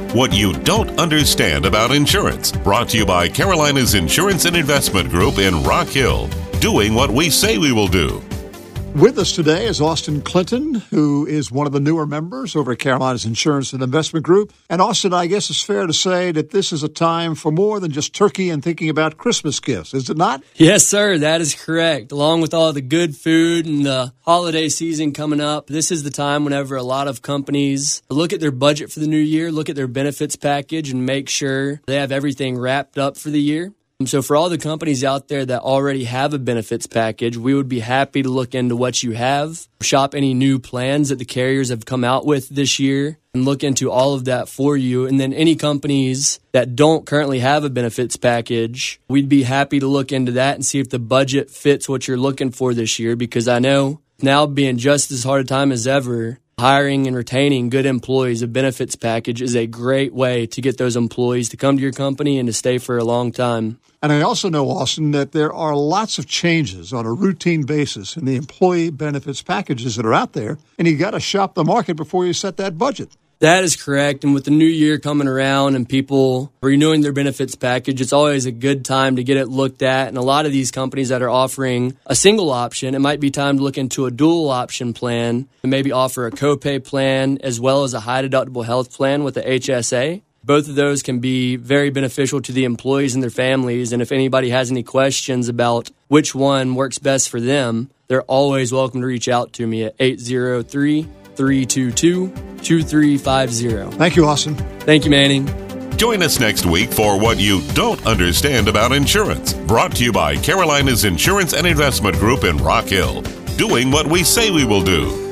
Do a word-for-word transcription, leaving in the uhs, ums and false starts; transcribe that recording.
What You Don't Understand About Insurance. Brought to you by Carolina's Insurance and Investment Group in Rock Hill. Doing what we say we will do. With us today is Austin Clinton, who is one of the newer members over at Carolina's Insurance and Investment Group. And Austin, I guess it's fair to say that this is a time for more than just turkey and thinking about Christmas gifts, is it not? Yes, sir. That is correct. Along with all the good food and the holiday season coming up, this is the time whenever a lot of companies look at their budget for the new year, look at their benefits package, and make sure they have everything wrapped up for the year. So for all the companies out there that already have a benefits package, we would be happy to look into what you have, shop any new plans that the carriers have come out with this year, and look into all of that for you. And then any companies that don't currently have a benefits package, we'd be happy to look into that and see if the budget fits what you're looking for this year, because I know now being just as hard a time as ever, hiring and retaining good employees, a benefits package is a great way to get those employees to come to your company and to stay for a long time. And I also know, Austin, that there are lots of changes on a routine basis in the employee benefits packages that are out there, and you got to shop the market before you set that budget. That is correct. And with the new year coming around and people renewing their benefits package, it's always a good time to get it looked at. And a lot of these companies that are offering a single option, it might be time to look into a dual option plan and maybe offer a copay plan as well as a high deductible health plan with the H S A. Both of those can be very beneficial to the employees and their families. And if anybody has any questions about which one works best for them, they're always welcome to reach out to me at eight zero three, three two two, two three five zero. Thank you, Austin. Thank you, Manning. Join us next week for What You Don't Understand About Insurance. Brought to you by Carolina's Insurance and Investment Group in Rock Hill. Doing what we say we will do.